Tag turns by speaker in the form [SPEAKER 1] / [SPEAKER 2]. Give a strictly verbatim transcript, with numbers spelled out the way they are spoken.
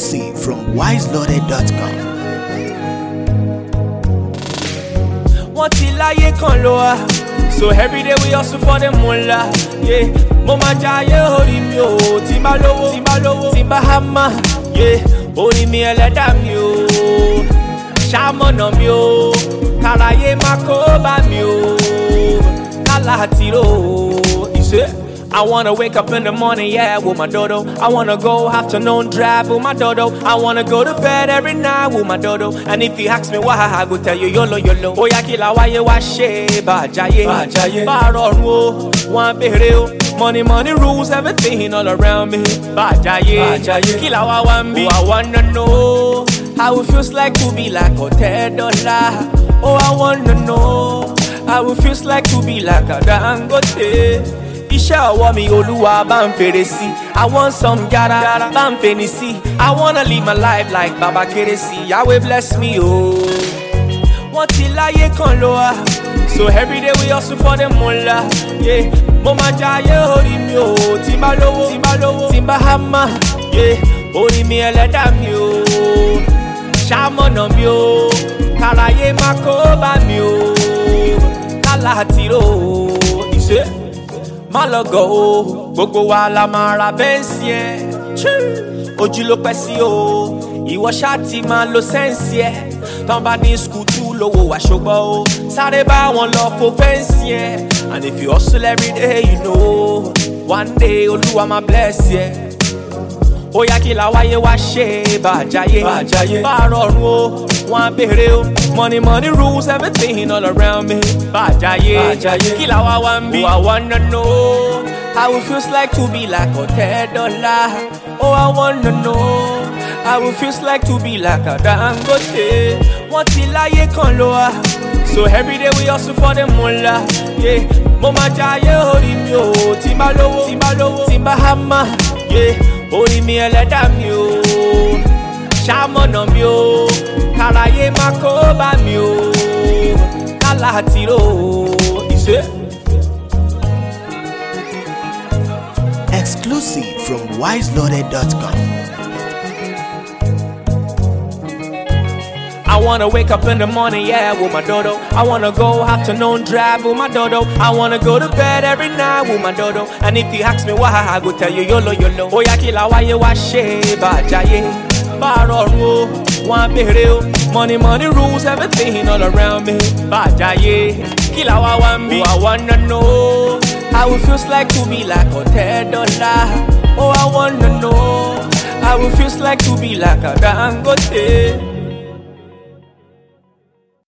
[SPEAKER 1] Exclusive from wise loaded dot com.
[SPEAKER 2] Wọ́n ti láyé kan ló wá, so everyday we hustle for the moolah. Yeah, mo máa jayé orí mi o, tí bá lówó, tí bá lówó, tí bá hámà. Yeah, orí mi ẹlẹ́dàá mi o, ṣàmọ̀nà mi o, káráyé má kó bá mi o, kálá àtìró o. Ìṣe. I wanna wake up in the morning, yeah, with my dodo. I wanna go afternoon drive with my dodo. I wanna go to bed every night with my dodo. And if you ask me why, I go tell you YOLO YOLO. Oya kila waye wa she ba jaye, ba jaye, ba rorun o, wan bere o. Money, money rules everything all around me. Ba jaye, ba jaye, kila wa wan bi. Oh, I wanna know how it feels like to be like Hotel Dollar. Oh, I wanna know how it feels like to be like a Dangote. Iṣẹ́ ọwọ́ mi Olúwa bá ń fèrè sí. I want some yàrá bá ń fèní sí. I wanna live my life like Baba Kérésì. Yahweh bless me o. Wọ́n ti láyé kan ló wá, so everyday we hustle for the moolah. Yeah, mo máa jayé orí mi o, tí bá lówó, tí bá lówó, tí bá hámà. Yeah, orí mi ẹlẹ́dàá mi o, ṣàmọ̀nà mi o, káráyé má kó bá mi o, kálá àtìró o. Ìṣe. Má lọ gọ̀ o, gbogbo wa la máa ra bẹ́ǹsì ẹ̀. Ojú ló pẹ́ sí o, ìwọ ṣáà ti máa lo sẹ́ǹsì ẹ̀. Tán bá ní skùtù lówó wà ṣùgbọ́n o, sáré bá wọn lọ fo fẹ́ǹsì ẹ̀. And if you hustle every day, you know, one day Olúwa máa bless ẹ̀. Oya kí la wáyé wá ṣe bá jayé, bá jayé, bá rọrùn o, wọn bèrè o. Money, money rules everything all around me. Bá jayé, bá jayé, kí la wá wá ń bí. Oh, I wanna know how it feels like to be like Hotel Dollar. Oh, I wanna know how it feels like to be like a Dangote. Wọ́n ti láyé kan ló wá, so everyday we hustle for the moolah. Yeah, mo máa jayé orí mi o, tí bá lówó, tí bá lówó, tí bá hámà. Yeah, orí mi ẹlẹ́dàá mi o, ṣàmọ̀nà mi o, káráyé má kó bá mi o, kálá àtìró o. Ìṣe.
[SPEAKER 1] Exclusive from wise loaded dot com.
[SPEAKER 2] I wanna wake up in the morning, yeah, with my dodo. I wanna go afternoon drive with my dodo. I wanna go to bed every night with my dodo. And if you ask me why, I go tell you YOLO YOLO. Oya kila waye wa she ba jaye, ba rorun o, wan bere o. Money, money rules everything all around me. Ba jaye, kila wa wan bi. Oh, I wanna know how it feels like to be like Hotel Dollar. Oh, I wanna know how it feels like to be like a Dangote.